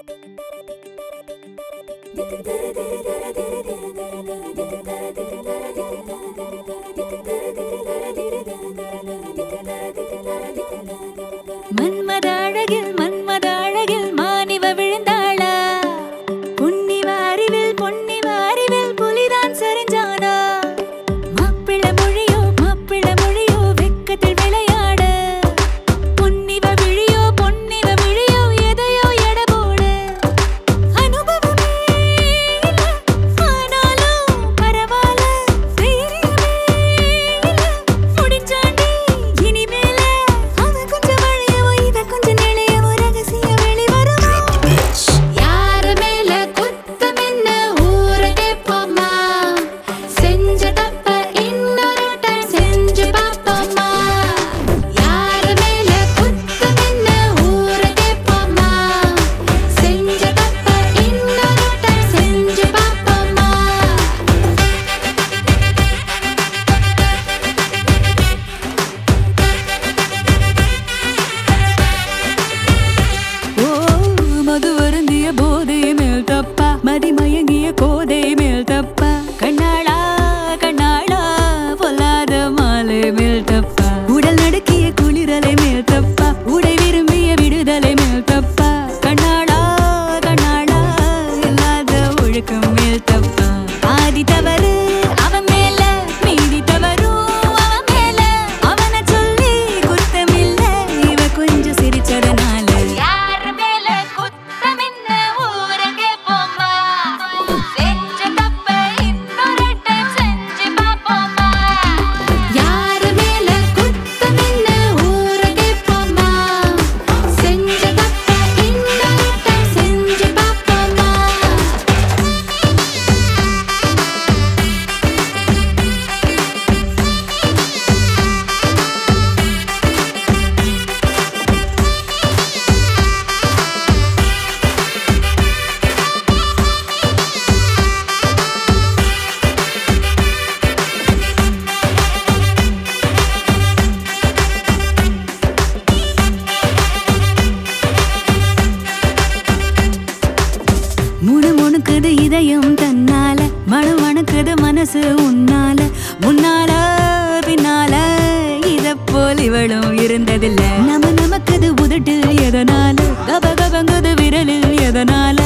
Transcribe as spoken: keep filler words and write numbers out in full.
மன்மத அழகில் மன்மத அழகில் மானிவ விழுந்தாளா? புன்னிவ அறிவில் பொன்னிவ அறிவில் புலிதான் சரிஞ்சானா? மாப்பிள மொழியோ மாப்பிள மொழியோ வெக்கத்தில் விளையாட, பொன்னிவ விழியோ பொன்னிவ விழியோ எதையோ எடபோட. அனுபவமே இல்ல ஆனாலும் பரவாயில்ல, தைரியமே இல்ல முடிஞ்சாண்டி இனிமேல. அவ கொஞ்சம் வழியவோ இத கொஞ்சம் நிலையவோ ரகசிய வெளிவருமா? யார மேல குத்தம் என்ன ஊர கேட்போமா? செஞ்ச தப்ப இன்னொரு டைம் செஞ்சு பார்ப்போமா? யார மேல குத்தம் என்ன ஊர கேட்போமா? செஞ்ச தப்ப இன்னொரு டைம் செஞ்சு பார்ப்போமா? ஓ மது வருந்திய போதை மேல் தப்பா, மதிமயங்கிய கோதை மேல் தப்பா, கண்ணாளா கண்ணாளா பொல்லாத மாலை மேல் தப்பா, உடல் நடுக்கிய குளிரலை மேல் தப்பா, உடை விரும்பிய விடுதலை மேல் தப்பா, கண்ணாளா கண்ணாளா இல்லாத ஒழுக்கம் மேல் தப்பா. ஆதி தவறு அவன் மேல, மீதி தவறும் அவன் மேல, அவனை சொல்லி குத்தமில்ல இவ கொஞ்சம் சிரிச்சதனால. யார மேல குத்தம் என்ன ஊர கேட்போமா? செஞ்ச தப்ப இன்னொரு டைம் செஞ்சு பார்ப்போமா? யார மேல குத்தம் என்ன ஊர கேட்போமா? செஞ்ச தப்ப இன்னொரு டைம் செஞ்சு பார்ப்போமா? முணு முணுக்குது இதயம் தன்னால, மணு மணுக்குது மனசு உன்னால, முன்னால பின்னால இத போல் இவளும் இருந்ததில்ல. நம நமக்குது உதட்டு எதனால, கப கபங்குது விரலில் எதனால,